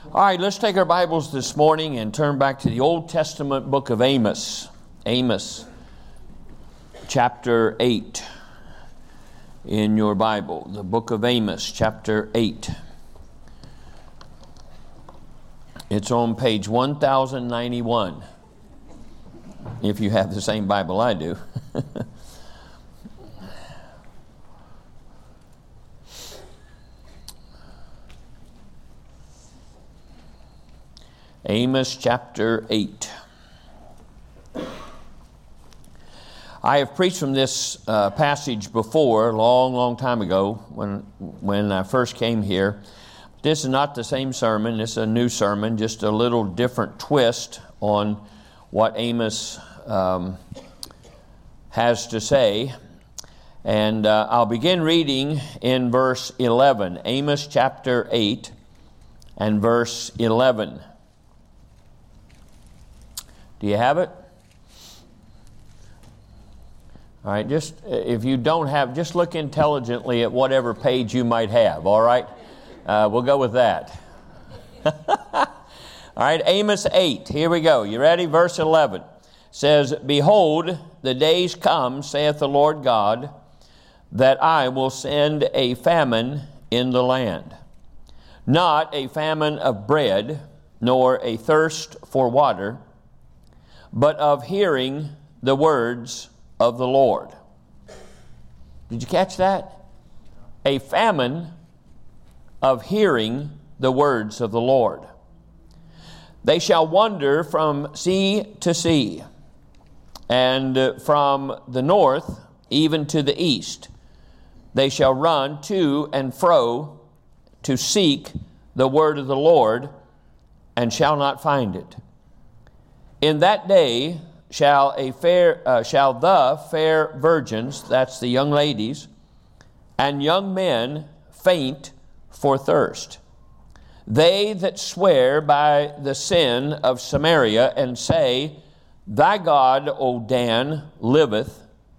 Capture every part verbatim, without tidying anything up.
All right, let's take our Bibles this morning and turn back to the Old Testament book of Amos. Amos, chapter eight in your Bible. The book of Amos, chapter eight. It's on page one thousand ninety-one, if you have the same Bible I do. Amos chapter eight. I have preached from this uh, passage before, a long, long time ago, when when I first came here. This is not the same sermon. This is a new sermon, just a little different twist on what Amos um, has to say. And uh, I'll begin reading in verse eleven. Amos chapter eight and verse eleven. Do you have it? All right, just if you don't have, just look intelligently at whatever page you might have, all right? Uh, we'll go with that. All right, Amos eight, here we go. You ready? Verse eleven says, "Behold, the days come, saith the Lord God, that I will send a famine in the land, not a famine of bread, nor a thirst for water, but of hearing the words of the Lord." Did you catch that? A famine of hearing the words of the Lord. "They shall wander from sea to sea, and from the north even to the east. They shall run to and fro to seek the word of the Lord, and shall not find it. In that day shall a fair uh, shall the fair virgins," that's the young ladies, "and young men faint for thirst. They that swear by the sin of Samaria, and say, Thy God, O Dan, liveth."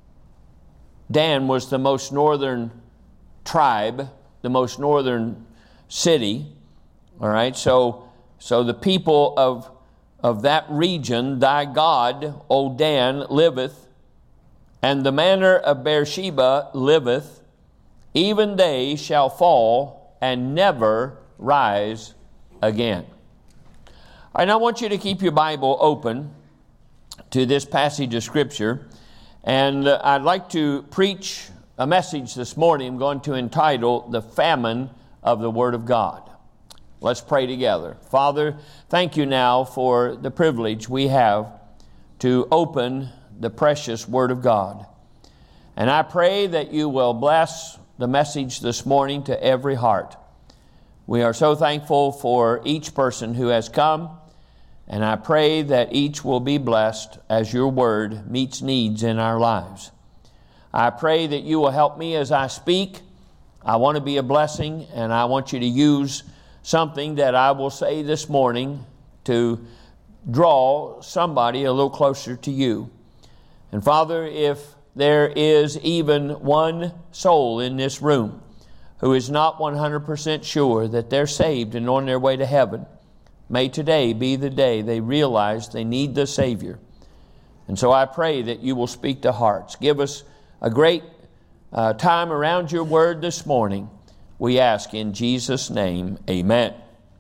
Dan was the most northern tribe, the most northern city. All right, so so the people of of that region, "Thy God, O Dan, liveth, and the manor of Beersheba liveth, even they shall fall and never rise again." All right, I want you to keep your Bible open to this passage of Scripture, and uh, I'd like to preach a message this morning I'm going to entitle, "The Famine of the Word of God." Let's pray together. Father, thank you now for the privilege we have to open the precious Word of God. And I pray that you will bless the message this morning to every heart. We are so thankful for each person who has come, and I pray that each will be blessed as your Word meets needs in our lives. I pray that you will help me as I speak. I want to be a blessing, and I want you to use something that I will say this morning to draw somebody a little closer to you. And Father, if there is even one soul in this room who is not one hundred percent sure that they're saved and on their way to heaven, may today be the day they realize they need the Savior. And so I pray that you will speak to hearts. Give us a great uh, time around your word this morning. We ask in Jesus' name, amen.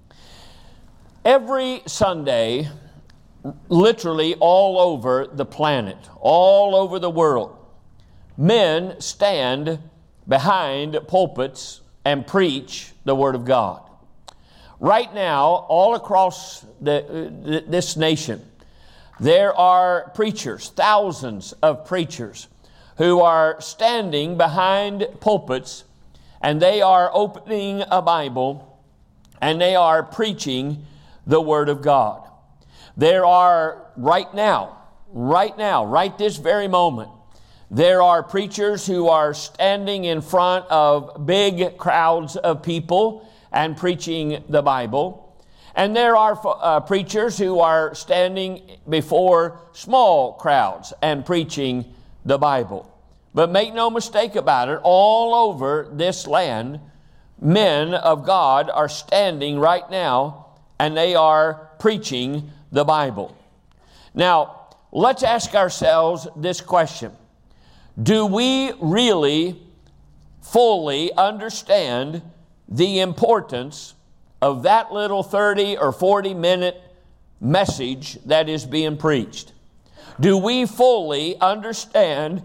Every Sunday, literally all over the planet, all over the world, men stand behind pulpits and preach the Word of God. Right now, all across the, this nation, there are preachers, thousands of preachers, who are standing behind pulpits, and they are opening a Bible, and they are preaching the Word of God. There are right now, right now, right this very moment, there are preachers who are standing in front of big crowds of people and preaching the Bible. And there are uh, preachers who are standing before small crowds and preaching the Bible. But make no mistake about it, all over this land, men of God are standing right now and they are preaching the Bible. Now, let's ask ourselves this question. Do we really fully understand the importance of that little thirty or forty minute message that is being preached? Do we fully understand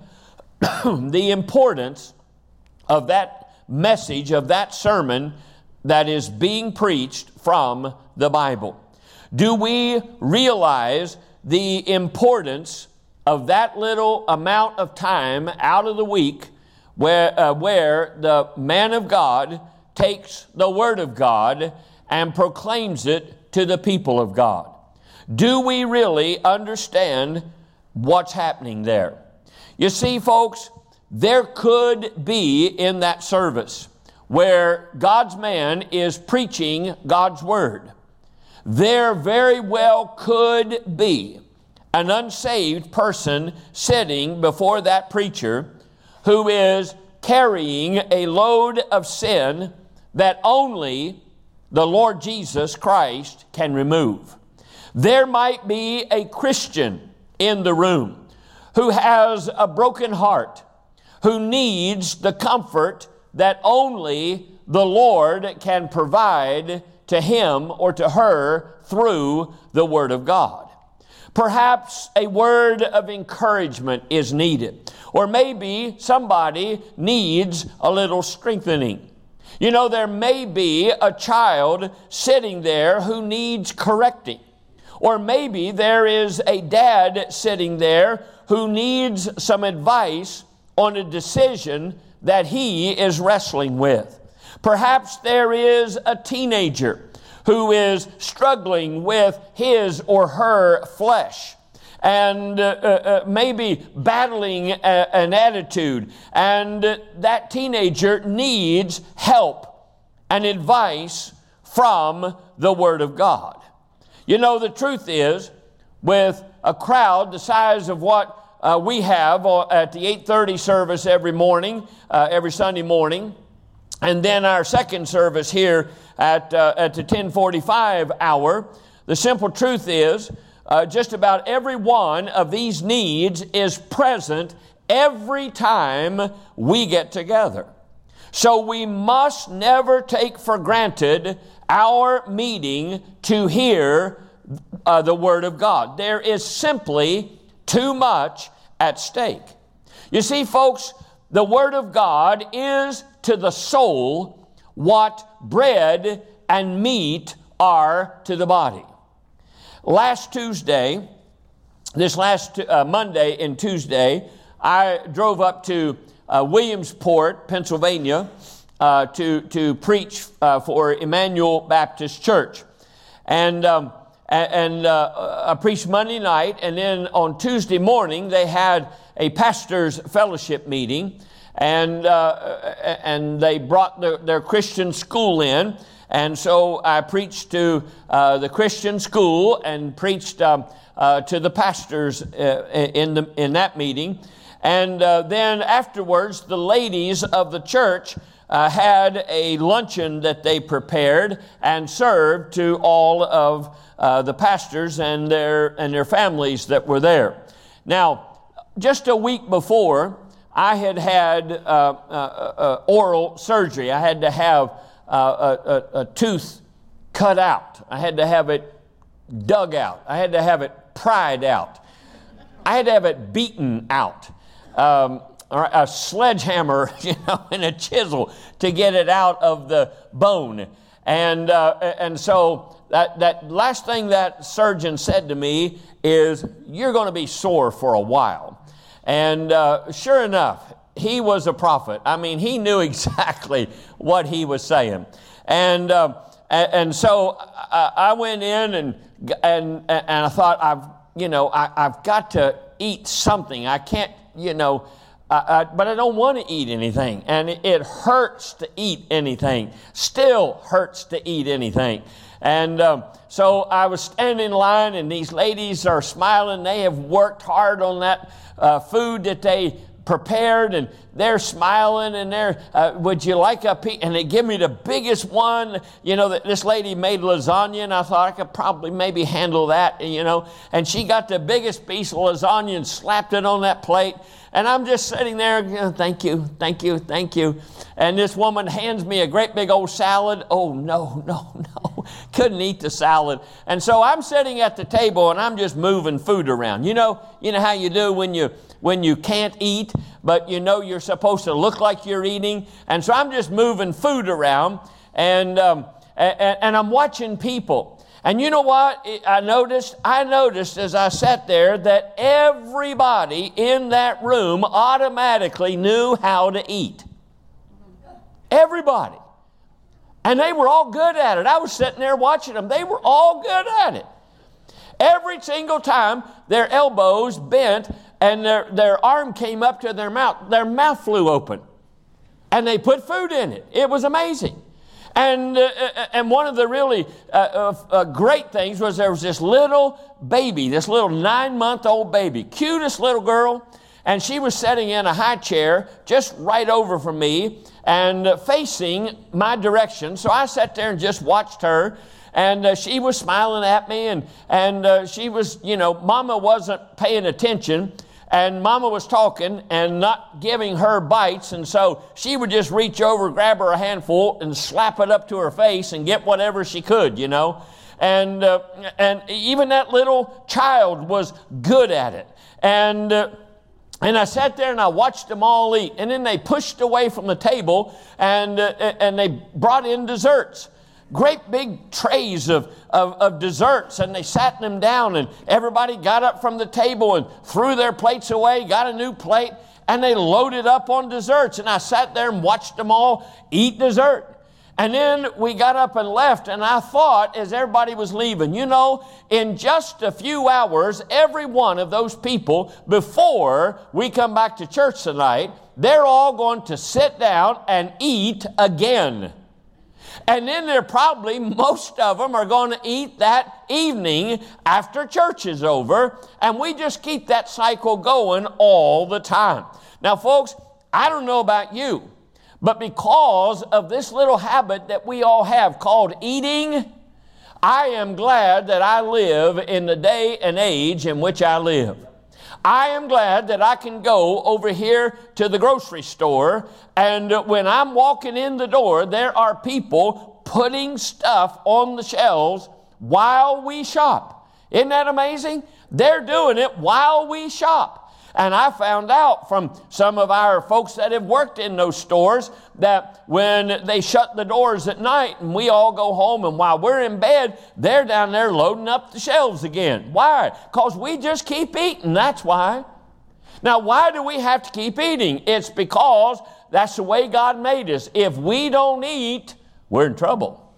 the importance of that message, of that sermon that is being preached from the Bible? Do we realize the importance of that little amount of time out of the week where, uh, where the man of God takes the Word of God and proclaims it to the people of God? Do we really understand what's happening there? You see, folks, there could be in that service where God's man is preaching God's Word, there very well could be an unsaved person sitting before that preacher who is carrying a load of sin that only the Lord Jesus Christ can remove. There might be a Christian in the room who has a broken heart, who needs the comfort that only the Lord can provide to him or to her through the Word of God. Perhaps a word of encouragement is needed, or maybe somebody needs a little strengthening. You know, there may be a child sitting there who needs correcting. Or maybe there is a dad sitting there who needs some advice on a decision that he is wrestling with. Perhaps there is a teenager who is struggling with his or her flesh and uh, uh, maybe battling a, an attitude, and uh, that teenager needs help and advice from the Word of God. You know, the truth is, with a crowd the size of what uh, we have at the eight thirty service every morning, uh, every Sunday morning, and then our second service here at, uh, at the ten forty-five hour, the simple truth is, uh, just about every one of these needs is present every time we get together. So we must never take for granted our meeting to hear uh, the Word of God. There is simply too much at stake. You see, folks, the Word of God is to the soul what bread and meat are to the body. Last Tuesday, this last uh, Monday and Tuesday, I drove up to uh, Williamsport, Pennsylvania, uh, to to preach uh, for Emmanuel Baptist Church, and um, and uh, I preached Monday night, and then on Tuesday morning they had a pastors' fellowship meeting, and uh, and they brought their, their Christian school in. And so I preached to uh, the Christian school and preached um, uh, to the pastors uh, in the in that meeting. And uh, then afterwards, the ladies of the church uh, had a luncheon that they prepared and served to all of uh, the pastors and their and their families that were there. Now, just a week before, I had had uh, uh, uh, oral surgery. I had to have Uh, a, a, a tooth cut out. I had to have it dug out. I had to have it pried out. I had to have it beaten out. Um, or a sledgehammer, you know, and a chisel to get it out of the bone. And uh, and so that that last thing that surgeon said to me is, "You're going to be sore for a while." And uh, sure enough, he was a prophet. I mean, he knew exactly what he was saying. And uh, and, and so I, I went in and and and I thought, I've you know I, I've got to eat something. I can't you know, I, I, but I don't want to eat anything, and it, it hurts to eat anything. Still hurts to eat anything. And um, so I was standing in line, and these ladies are smiling. They have worked hard on that uh, food that they prepared, and they're smiling, and they're, uh, would you like a piece? And they give me the biggest one. You know, that this lady made lasagna, and I thought I could probably maybe handle that, you know. And she got the biggest piece of lasagna and slapped it on that plate. And I'm just sitting there, you know, thank you, thank you, thank you. And this woman hands me a great big old salad. Oh, no, no, no. Couldn't eat the salad. And so I'm sitting at the table, and I'm just moving food around. You know, you know how you do when you when you can't eat, but you know you're supposed to look like you're eating. And so I'm just moving food around, and um, and, and I'm watching people. And you know what I noticed? I noticed as I sat there that everybody in that room automatically knew how to eat. Everybody. And they were all good at it. I was sitting there watching them. They were all good at it. Every single time their elbows bent and their, their arm came up to their mouth, their mouth flew open. And they put food in it. It was amazing. And uh, and one of the really uh, uh, uh, great things was there was this little baby, this little nine-month-old baby, cutest little girl, and she was sitting in a high chair just right over from me and uh, facing my direction. So I sat there and just watched her, and uh, she was smiling at me, and, and uh, she was, you know, Mama wasn't paying attention. And Mama was talking and not giving her bites, and so she would just reach over, grab her a handful, and slap it up to her face and get whatever she could, you know. And uh, and even that little child was good at it. And uh, and I sat there and I watched them all eat. And then they pushed away from the table, and uh, and they brought in desserts. Great big trays of, of, of desserts, and they sat them down, and everybody got up from the table and threw their plates away, got a new plate, and they loaded up on desserts. And I sat there and watched them all eat dessert. And then we got up and left, and I thought as everybody was leaving, you know, in just a few hours, every one of those people, before we come back to church tonight, they're all going to sit down and eat again. And then they're probably, most of them are going to eat that evening after church is over. And we just keep that cycle going all the time. Now, folks, I don't know about you, but because of this little habit that we all have called eating, I am glad that I live in the day and age in which I live. I am glad that I can go over here to the grocery store, and when I'm walking in the door, there are people putting stuff on the shelves while we shop. Isn't that amazing? They're doing it while we shop. And I found out from some of our folks that have worked in those stores that when they shut the doors at night and we all go home, and while we're in bed, they're down there loading up the shelves again. Why? Because we just keep eating. That's why. Now, why do we have to keep eating? It's because that's the way God made us. If we don't eat, we're in trouble.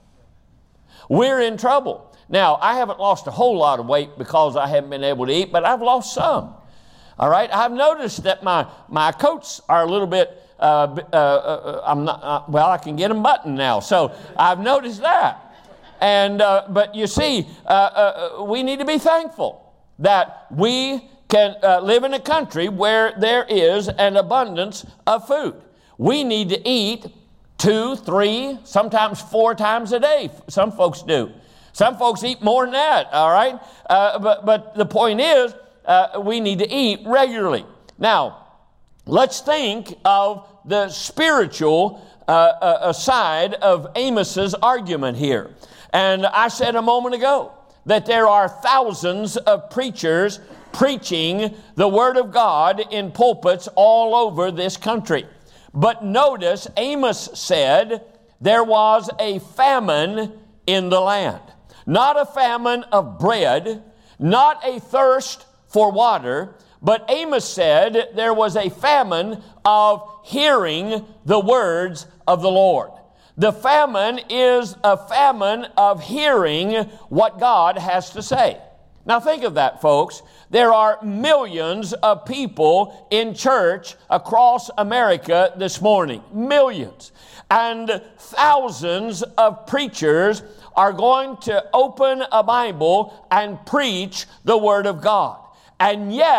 We're in trouble. Now, I haven't lost a whole lot of weight because I haven't been able to eat, but I've lost some. All right, I've noticed that my, my coats are a little bit, uh, uh, uh, I'm not, uh, well, I can get them buttoned now, so I've noticed that. And, uh, but you see, uh, uh, we need to be thankful that we can uh, live in a country where there is an abundance of food. We need to eat two, three, sometimes four times a day. Some folks do. Some folks eat more than that, all right? Uh, but, but the point is, Uh, we need to eat regularly. Now, let's think of the spiritual uh, uh, side of Amos's argument here. And I said a moment ago that there are thousands of preachers preaching the Word of God in pulpits all over this country. But notice Amos said there was a famine in the land. Not a famine of bread, not a thirst for water, but Amos said there was a famine of hearing the words of the Lord. The famine is a famine of hearing what God has to say. Now think of that, folks. There are millions of people in church across America this morning. Millions. And thousands of preachers are going to open a Bible and preach the Word of God. And yet,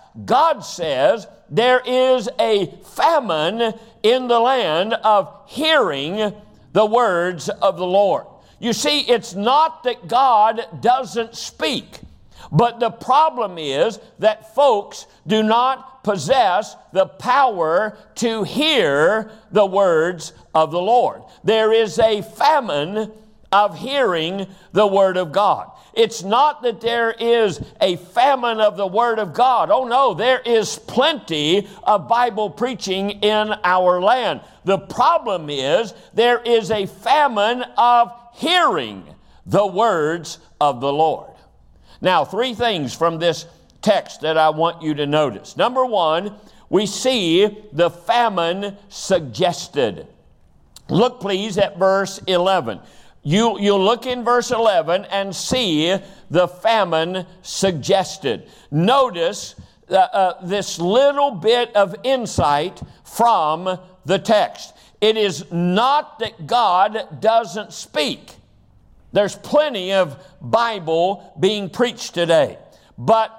God says there is a famine in the land of hearing the words of the Lord. You see, it's not that God doesn't speak, but the problem is that folks do not possess the power to hear the words of the Lord. There is a famine of hearing the Word of God. It's not that there is a famine of the Word of God. Oh no, there is plenty of Bible preaching in our land. The problem is there is a famine of hearing the words of the Lord. Now, three things from this text that I want you to notice. Number one, we see the famine suggested. Look please at verse eleven. You, you look in verse eleven and see the famine suggested. Notice uh, uh, this little bit of insight from the text. It is not that God doesn't speak. There's plenty of Bible being preached today. But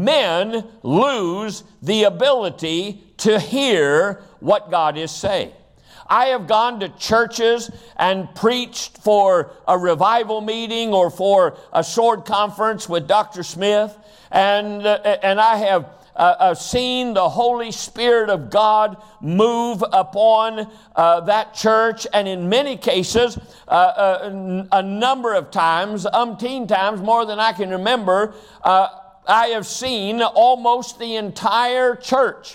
men lose the ability to hear what God is saying. I have gone to churches and preached for a revival meeting or for a sword conference with Doctor Smith, and uh, and I have uh, uh, seen the Holy Spirit of God move upon uh, that church, and in many cases, uh, uh, a number of times, umpteen times, more than I can remember, uh, I have seen almost the entire church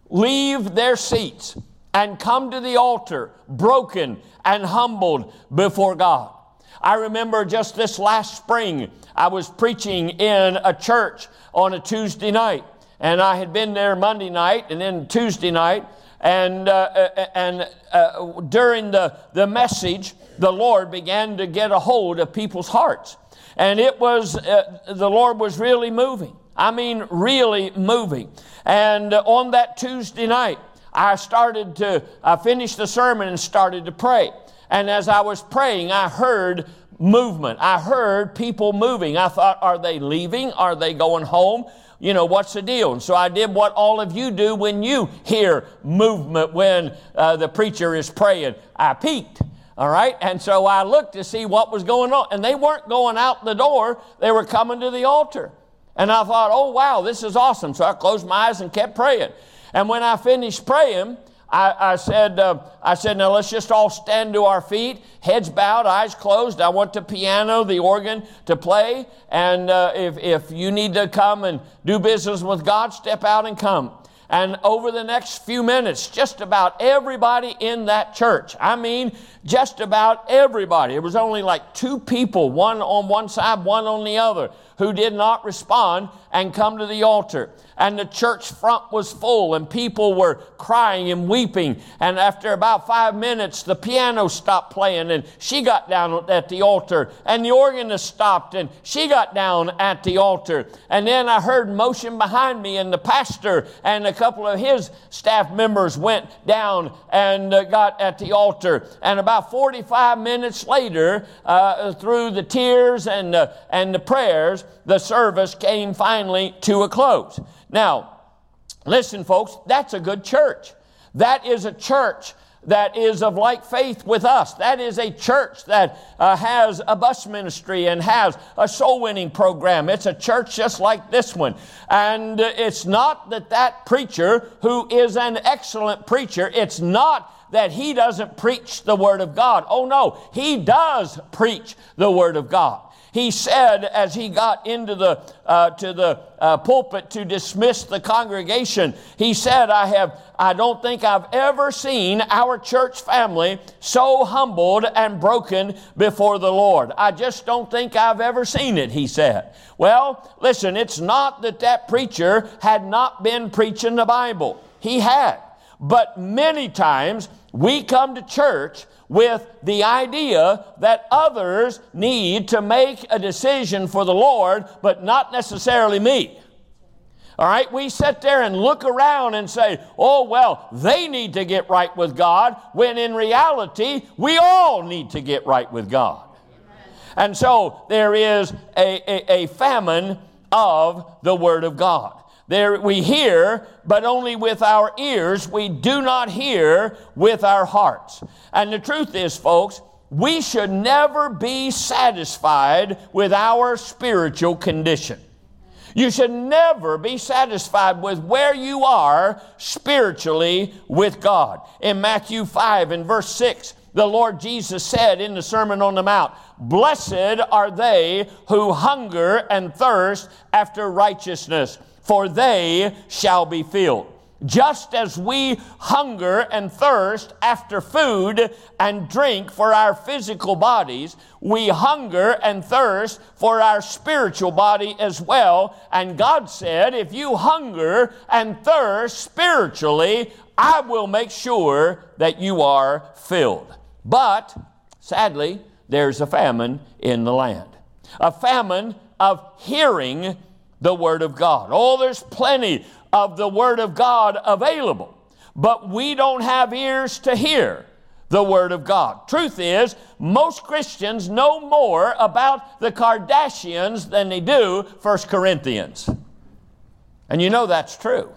leave their seats and come to the altar broken and humbled before God. I remember just this last spring, I was preaching in a church on a Tuesday night, and I had been there Monday night and then Tuesday night, and uh, and uh, during the, the message, the Lord began to get a hold of people's hearts. And it was, uh, the Lord was really moving. I mean, really moving. And uh, on that Tuesday night, I started to, I finished the sermon and started to pray. And as I was praying, I heard movement. I heard people moving. I thought, are they leaving? Are they going home? You know, what's the deal? And so I did what all of you do when you hear movement when uh, the preacher is praying. I peeked. All right. And so I looked to see what was going on. And they weren't going out the door. They were coming to the altar. And I thought, oh, wow, this is awesome. So I closed my eyes and kept praying. And when I finished praying, I, I said, uh, I said, now let's just all stand to our feet, heads bowed, eyes closed. I want the piano, the organ to play. And uh, if, if you need to come and do business with God, step out and come. And over the next few minutes, just about everybody in that church, I mean, just about everybody, it was only like two people, one on one side, one on the other, who did not respond and come to the altar. And the church front was full, and people were crying and weeping. And after about five minutes, the piano stopped playing, and she got down at the altar. And the organist stopped, and she got down at the altar. And then I heard motion behind me, and the pastor and a couple of his staff members went down and uh, got at the altar. And about forty-five minutes later, uh, through the tears and, uh, and the prayers, the service came finally to a close. Now, listen, folks, that's a good church. That is a church that is of like faith with us. That is a church that uh, has a bus ministry and has a soul winning program. It's a church just like this one. And uh, it's not that that preacher, who is an excellent preacher, it's not that he doesn't preach the Word of God. Oh no, he does preach the Word of God. He said, as he got into the uh, to the uh, pulpit to dismiss the congregation, he said, "I have, I don't think I've ever seen our church family so humbled and broken before the Lord. I just don't think I've ever seen it," he said. Well, listen, it's not that that preacher had not been preaching the Bible. He had. But many times we come to church with the idea that others need to make a decision for the Lord, but not necessarily me. All right, we sit there and look around and say, oh, well, they need to get right with God, when in reality, we all need to get right with God. And so there is a, a, a famine of the Word of God. There we hear, but only with our ears. We do not hear with our hearts. And the truth is, folks, we should never be satisfied with our spiritual condition. You should never be satisfied with where you are spiritually with God. In Matthew five and verse six, the Lord Jesus said in the Sermon on the Mount, "Blessed are they who hunger and thirst after righteousness, for they shall be filled." Just as we hunger and thirst after food and drink for our physical bodies, we hunger and thirst for our spiritual body as well. And God said, if you hunger and thirst spiritually, I will make sure that you are filled. But, sadly, there's a famine in the land. A famine of hearing the Word of God. Oh, there's plenty of the Word of God available, but we don't have ears to hear the Word of God. Truth is, most Christians know more about the Kardashians than they do First Corinthians. And you know that's true.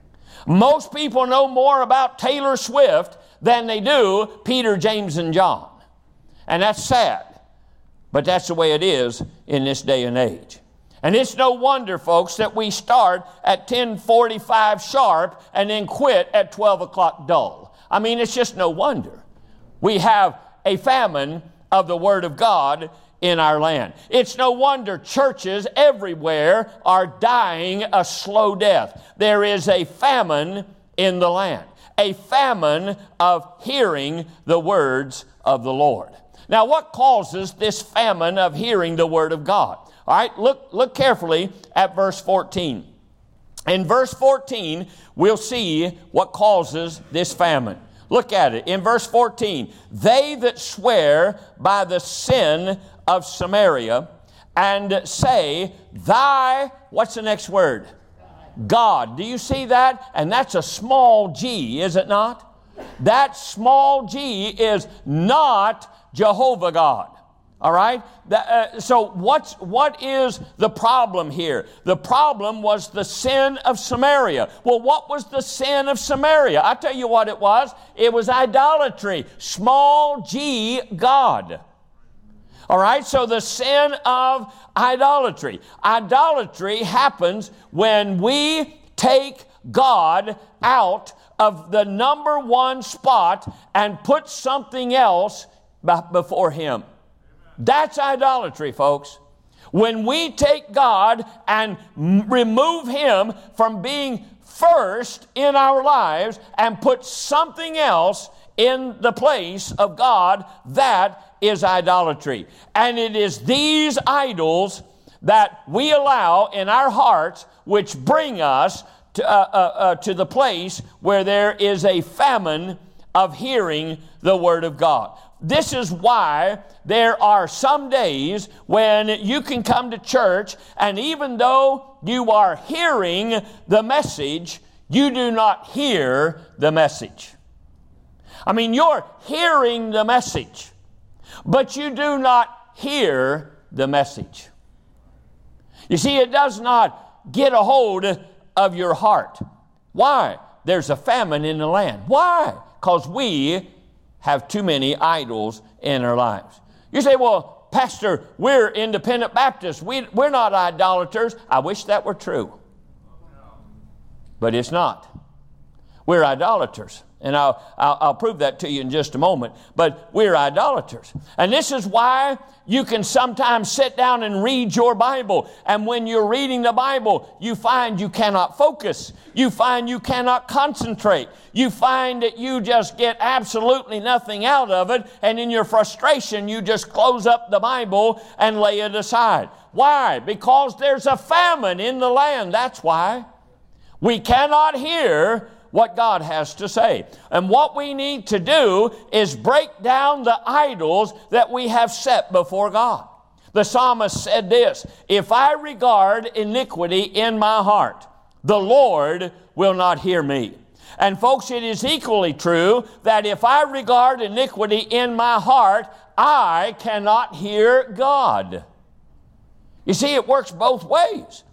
Most people know more about Taylor Swift than they do Peter, James, and John. And that's sad, but that's the way it is in this day and age. And it's no wonder, folks, that we start at ten forty-five sharp and then quit at twelve o'clock dull. I mean, it's just no wonder. We have a famine of the Word of God in our land. It's no wonder churches everywhere are dying a slow death. There is a famine in the land, a famine of hearing the words of the Lord. Now, what causes this famine of hearing the Word of God? All right, look, look carefully at verse fourteen. In verse fourteen, we'll see what causes this famine. Look at it. In verse fourteen, they that swear by the sin of Samaria and say, thy, what's the next word? God. Do you see that? And that's a small g, is it not? That small g is not Jehovah God. All right? That, uh, so what's, what is the problem here? The problem was the sin of Samaria. Well, what was the sin of Samaria? I'll tell you what it was. It was idolatry. Small g, God. All right? So the sin of idolatry. Idolatry happens when we take God out of the number one spot and put something else before Him. That's idolatry, folks. When we take God and m- remove Him from being first in our lives and put something else in the place of God, that is idolatry. And it is these idols that we allow in our hearts which bring us to, uh, uh, uh, to the place where there is a famine of hearing the Word of God. This is why there are some days when you can come to church and even though you are hearing the message, you do not hear the message. I mean, you're hearing the message, but you do not hear the message. You see, it does not get a hold of your heart. Why? There's a famine in the land. Why? Because we have too many idols in our lives. You say, well, Pastor, we're independent Baptists. We, we're not idolaters. I wish that were true. But it's not. We're idolaters. And I'll, I'll, I'll prove that to you in just a moment. But we're idolaters. And this is why you can sometimes sit down and read your Bible. And when you're reading the Bible, you find you cannot focus. You find you cannot concentrate. You find that you just get absolutely nothing out of it. And in your frustration, you just close up the Bible and lay it aside. Why? Because there's a famine in the land. That's why. We cannot hear what God has to say. And what we need to do is break down the idols that we have set before God. The psalmist said this, if I regard iniquity in my heart, the Lord will not hear me. And folks, it is equally true that if I regard iniquity in my heart, I cannot hear God. You see, it works both ways.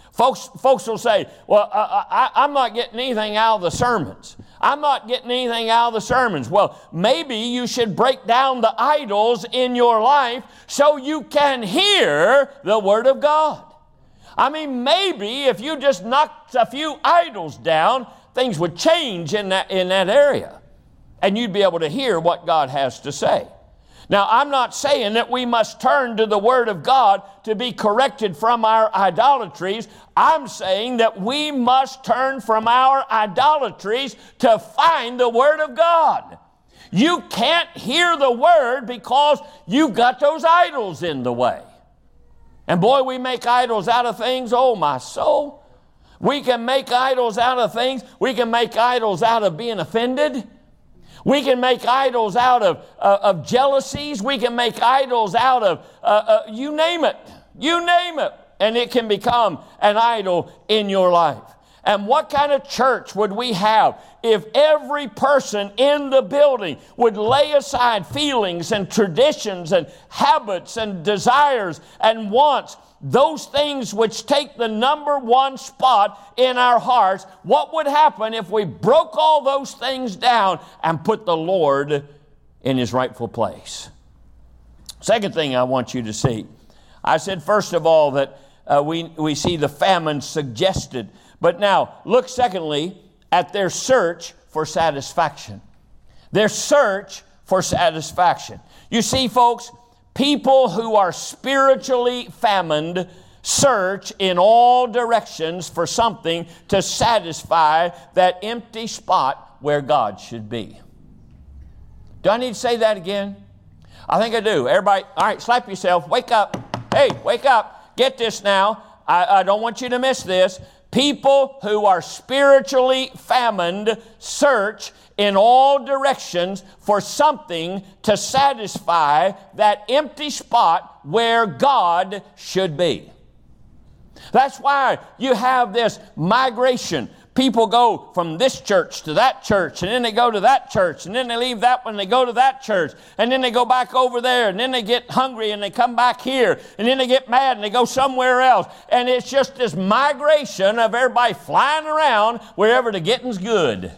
Folks, folks will say, well, I, I, I'm not getting anything out of the sermons. I'm not getting anything out of the sermons. Well, maybe you should break down the idols in your life so you can hear the Word of God. I mean, maybe if you just knocked a few idols down, things would change in that, in that area. And you'd be able to hear what God has to say. Now, I'm not saying that we must turn to the Word of God to be corrected from our idolatries. I'm saying that we must turn from our idolatries to find the Word of God. You can't hear the Word because you've got those idols in the way. And boy, we make idols out of things, oh my soul. We can make idols out of things. We can make idols out of being offended. We can make idols out of, uh, of jealousies. We can make idols out of, uh, uh, you name it. You name it. And it can become an idol in your life. And what kind of church would we have if every person in the building would lay aside feelings and traditions and habits and desires and wants, those things which take the number one spot in our hearts? What would happen if we broke all those things down and put the Lord in His rightful place? Second thing I want you to see. I said, first of all, that uh, we, we see the famine suggested. But now, look secondly at their search for satisfaction. Their search for satisfaction. You see, folks, people who are spiritually famine search in all directions for something to satisfy that empty spot where God should be. Do I need to say that again? I think I do. Everybody, all right, slap yourself. Wake up. Hey, wake up. Get this now. I, I don't want you to miss this. People who are spiritually famined search in all directions for something to satisfy that empty spot where God should be. That's why you have this migration. People go from this church to that church, and then they go to that church, and then they leave that one, and they go to that church, and then they go back over there, and then they get hungry, and they come back here, and then they get mad, and they go somewhere else. And it's just this migration of everybody flying around wherever the getting's good.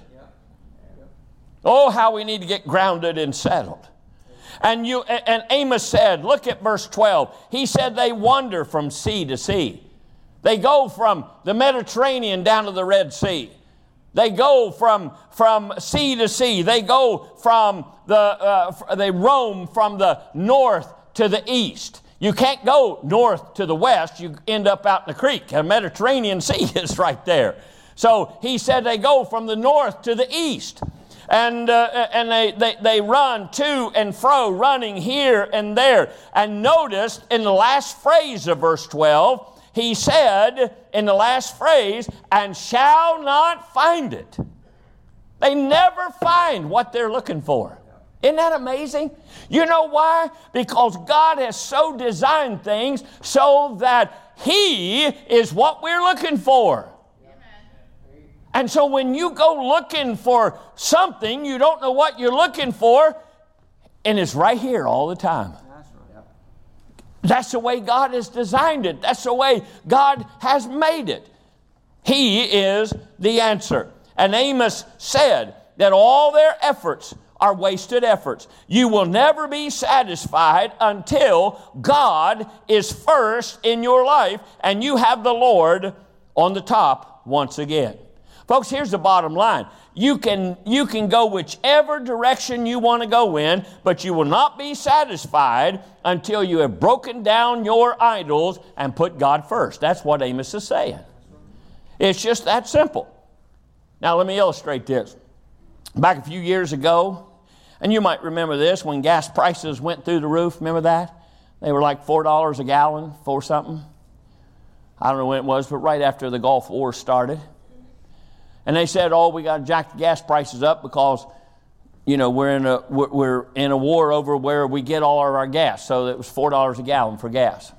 Oh, how we need to get grounded and settled. And you and Amos said, look at verse twelve. He said they wander from sea to sea. They go from the Mediterranean down to the Red Sea. They go from, from sea to sea. They go from the, uh, they roam from the north to the east. You can't go north to the west. You end up out in the creek. The Mediterranean Sea is right there. So he said they go from the north to the east. And uh, and they, they, they run to and fro, running here and there. And notice in the last phrase of verse twelve, he said in the last phrase, and shall not find it. They never find what they're looking for. Isn't that amazing? You know why? Because God has so designed things so that He is what we're looking for. Amen. And so when you go looking for something, you don't know what you're looking for, and it's right here all the time. That's the way God has designed it. That's the way God has made it. He is the answer. And Amos said that all their efforts are wasted efforts. You will never be satisfied until God is first in your life and you have the Lord on the top once again. Folks, here's the bottom line. You can, you can go whichever direction you want to go in, but you will not be satisfied until you have broken down your idols and put God first. That's what Amos is saying. It's just that simple. Now, let me illustrate this. Back a few years ago, and you might remember this, when gas prices went through the roof, remember that? They were like four dollars a gallon, four something. I don't know when it was, but right after the Gulf War started. And they said, oh, we got to jack the gas prices up because, you know, we're in a we're in a war over where we get all of our gas. So it was four dollars a gallon for gas.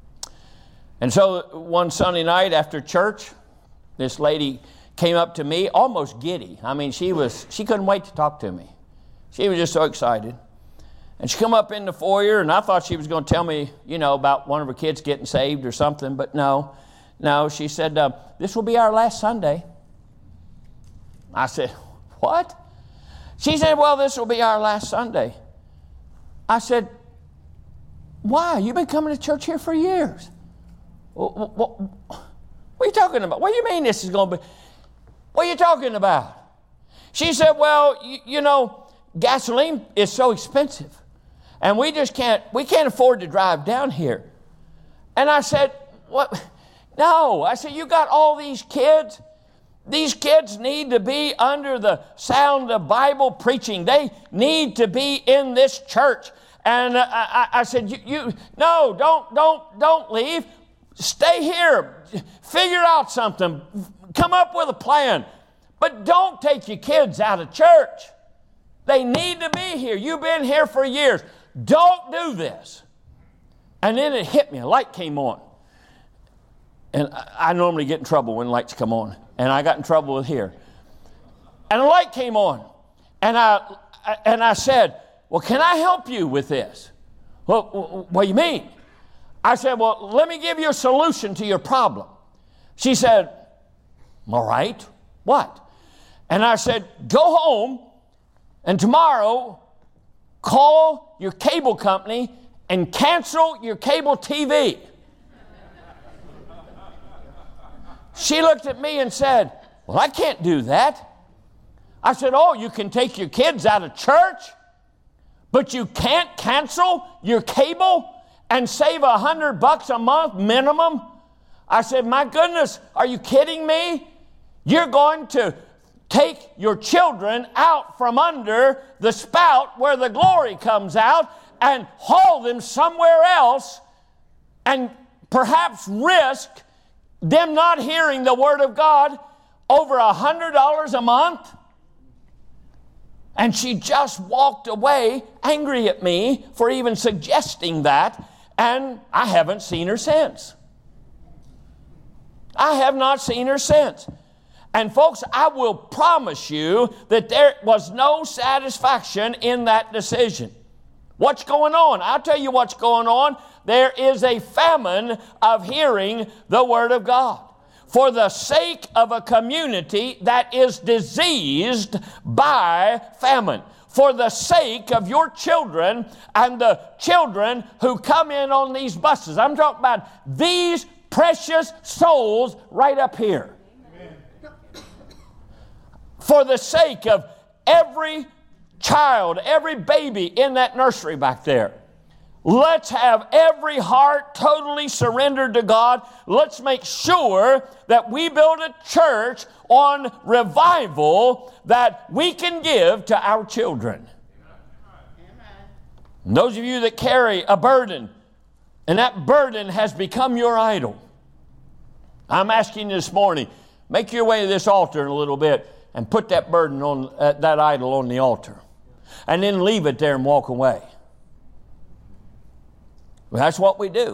And so one Sunday night after church, this lady came up to me, almost giddy. I mean, she was she couldn't wait to talk to me. She was just so excited. And she come up in the foyer, and I thought she was going to tell me, you know, about one of her kids getting saved or something, but no. no, she said, uh, this will be our last Sunday. I said, what? She said, well, this will be our last Sunday. I said, why? You've been coming to church here for years. What, what, what are you talking about? What do you mean this is going to be? What are you talking about? She said, well, you, you know, gasoline is so expensive. And we just can't, we can't afford to drive down here. And I said, what? No. I said, you got all these kids. These kids need to be under the sound of Bible preaching. They need to be in this church. And uh, I, I said, you, you, no, don't, don't, don't leave. Stay here. Figure out something. Come up with a plan. But don't take your kids out of church. They need to be here. You've been here for years. Don't do this. And then it hit me. A light came on. And I normally get in trouble when lights come on. And I got in trouble with here. And a light came on. And I and I said, well, can I help you with this? Well, what do you mean? I said, well, let me give you a solution to your problem. She said, all right, what? And I said, go home and tomorrow call your cable company and cancel your cable T V. She looked at me and said, well, I can't do that. I said, oh, you can take your kids out of church, but you can't cancel your cable and save a hundred bucks a month minimum? I said, my goodness, are you kidding me? You're going to take your children out from under the spout where the glory comes out and haul them somewhere else and perhaps risk them not hearing the Word of God over a hundred dollars a month? And she just walked away angry at me for even suggesting that, and I haven't seen her since. I have not seen her since. And folks, I will promise you that there was no satisfaction in that decision. What's going on? I'll tell you what's going on. There is a famine of hearing the Word of God for the sake of a community that is diseased by famine, for the sake of your children and the children who come in on these buses. I'm talking about these precious souls right up here. Amen. For the sake of every child, every baby in that nursery back there. Let's have every heart totally surrendered to God. Let's make sure that we build a church on revival that we can give to our children. And those of you that carry a burden, and that burden has become your idol, I'm asking you this morning, make your way to this altar in a little bit and put that burden on, uh, that idol on the altar. And then leave it there and walk away. Well, that's what we do.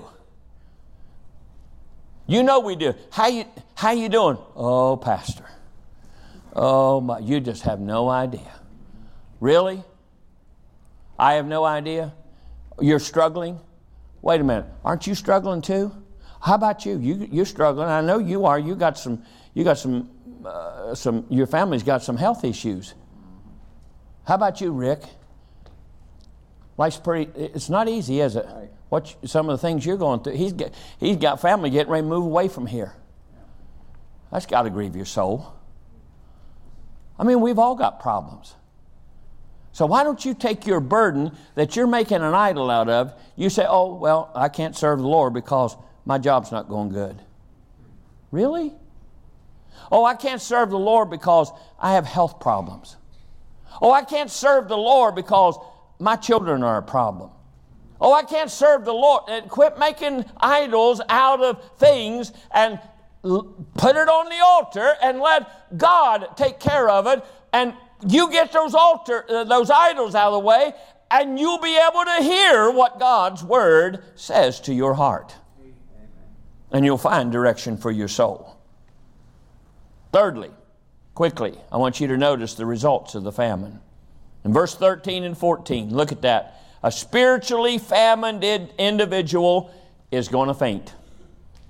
You know we do. How you how you doing? Oh, Pastor. Oh my, you just have no idea. Really? I have no idea? You're struggling? Wait a minute. Aren't you struggling too? How about you? You you're struggling. I know you are. You got some you got some uh, some your family's got some health issues. How about you, Rick? Life's pretty, it's not easy, is it? Right. What some of the things you're going through. He's got, he's got family getting ready to move away from here. That's got to grieve your soul. I mean, we've all got problems. So why don't you take your burden that you're making an idol out of, you say, oh, well, I can't serve the Lord because my job's not going good. Really? Oh, I can't serve the Lord because I have health problems. Oh, I can't serve the Lord because my children are a problem. Oh, I can't serve the Lord. And quit making idols out of things and l- put it on the altar and let God take care of it. And you get those altar, uh, those idols out of the way, and you'll be able to hear what God's Word says to your heart. And you'll find direction for your soul. Thirdly, quickly, I want you to notice the results of the famine. In verse thirteen and fourteen, look at that. A spiritually famined individual is going to faint.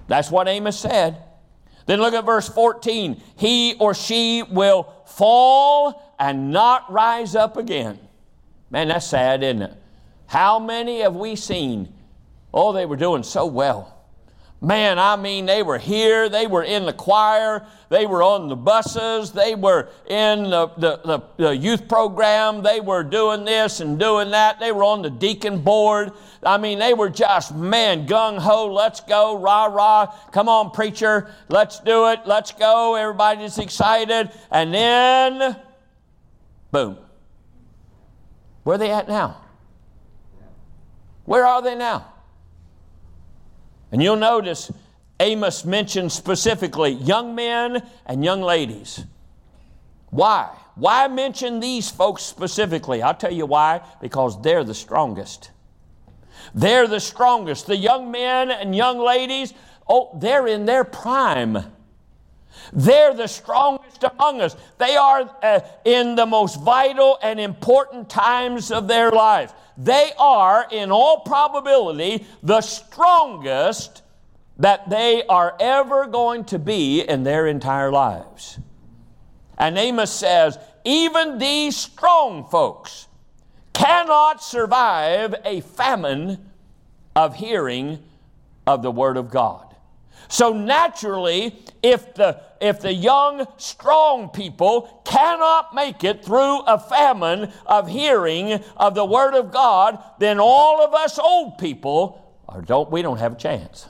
That's what Amos said. Then look at verse fourteen. He or she will fall and not rise up again. Man, that's sad, isn't it? How many have we seen? Oh, they were doing so well. Man, I mean, they were here, they were in the choir, they were on the buses, they were in the, the, the, the youth program, they were doing this and doing that, they were on the deacon board. I mean, they were just, man, gung-ho, let's go, rah-rah, come on, preacher, let's do it, let's go, everybody's excited. And then, boom. Where are they at now? Where are they now? And you'll notice Amos mentions specifically young men and young ladies. Why? Why mention these folks specifically? I'll tell you why. Because they're the strongest. They're the strongest. The young men and young ladies, oh, they're in their prime. They're the strongest among us. They are uh, in the most vital and important times of their lives. They are, in all probability, the strongest that they are ever going to be in their entire lives. And Amos says, even these strong folks cannot survive a famine of hearing of the Word of God. So naturally, if the, if the young, strong people cannot make it through a famine of hearing of the Word of God, then all of us old people, are, don't, we don't have a chance.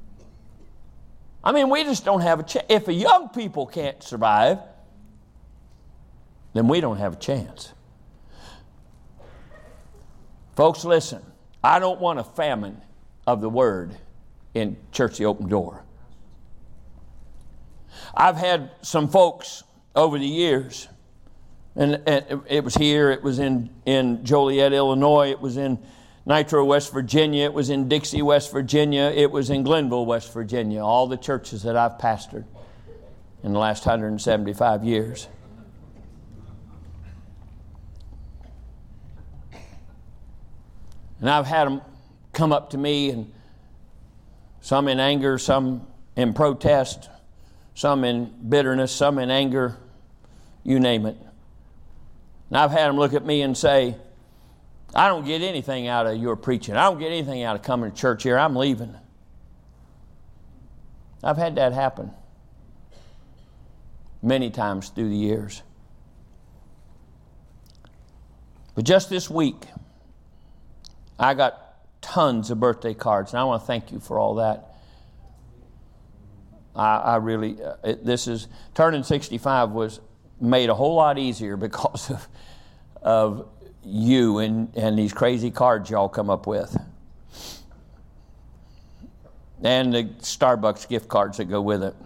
I mean, we just don't have a chance. If the young people can't survive, then we don't have a chance. Folks, listen. I don't want a famine of the Word in Church the Open Door. I've had some folks over the years, and, and it was here, it was in, in Joliet, Illinois, it was in Nitro, West Virginia, it was in Dixie, West Virginia, it was in Glenville, West Virginia, all the churches that I've pastored in the last one hundred seventy-five years. And I've had them come up to me, and some in anger, some in protest, some in bitterness, some in anger, you name it. And I've had them look at me and say, I don't get anything out of your preaching. I don't get anything out of coming to church here. I'm leaving. I've had that happen many times through the years. But just this week, I got tons of birthday cards, and I want to thank you for all that. I, I really, uh, it, this is, turning sixty-five was made a whole lot easier because of, of you and, and these crazy cards y'all come up with. And the Starbucks gift cards that go with it.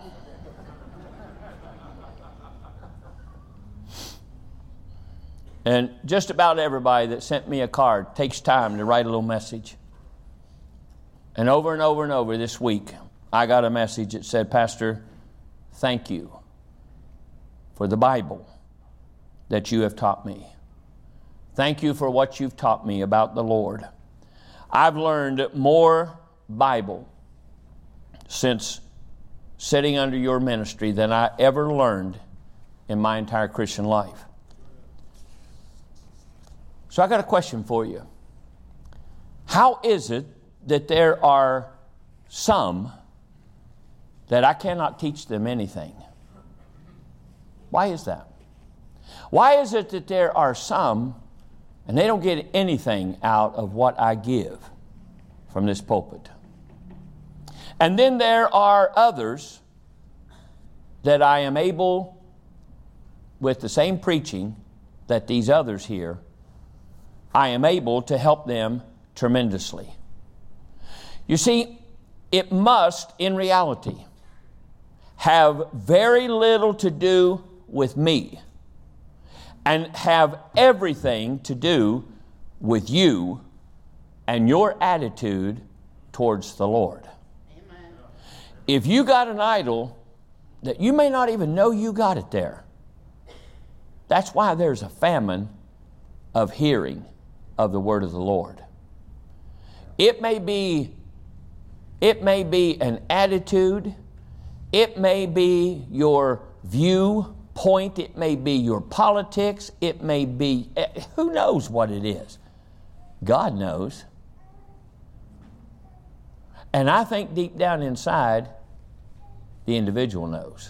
And just about everybody that sent me a card takes time to write a little message. And over and over and over this week, I got a message that said, Pastor, thank you for the Bible that you have taught me. Thank you for what you've taught me about the Lord. I've learned more Bible since sitting under your ministry than I ever learned in my entire Christian life. So I got a question for you. How is it that there are some that I cannot teach them anything? Why is that? Why is it that there are some and they don't get anything out of what I give from this pulpit? And then there are others that I am able, with the same preaching that these others hear, I am able to help them tremendously. You see, it must, in reality, have very little to do with me and have everything to do with you and your attitude towards the Lord. Amen. If you got an idol that you may not even know you got it there, that's why there's a famine of hearing of the word of the Lord. It may be It may be an attitude. It may be your viewpoint. It may be your politics. It may be, who knows what it is? God knows. And I think deep down inside, the individual knows.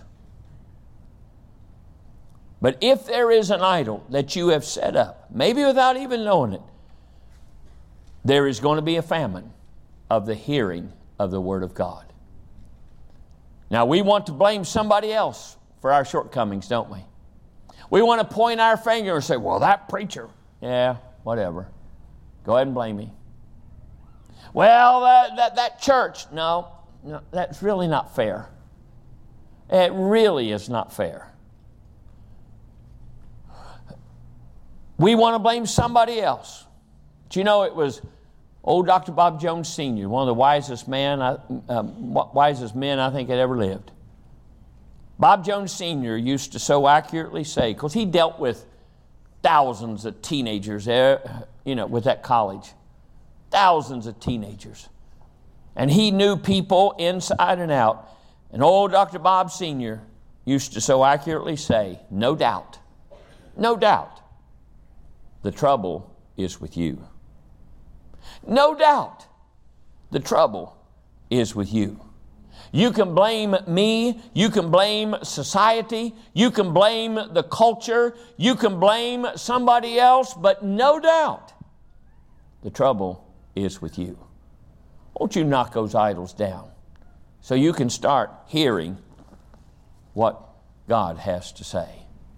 But if there is an idol that you have set up, maybe without even knowing it, there is going to be a famine of the hearing of the Word of God. Now, we want to blame somebody else for our shortcomings, don't we? We want to point our finger and say, well, that preacher, yeah, whatever. Go ahead and blame me. Well, that, that, that church, no, no, that's really not fair. It really is not fair. We want to blame somebody else. But you know, it was old Doctor Bob Jones Senior, one of the wisest man, um, wisest men I think had ever lived. Bob Jones Senior used to so accurately say, because he dealt with thousands of teenagers there, you know, with that college. Thousands of teenagers. And he knew people inside and out. And old Doctor Bob Senior used to so accurately say, no doubt, no doubt, the trouble is with you. No doubt, the trouble is with you. You can blame me, you can blame society, you can blame the culture, you can blame somebody else, but no doubt, the trouble is with you. Won't you knock those idols down so you can start hearing what God has to say?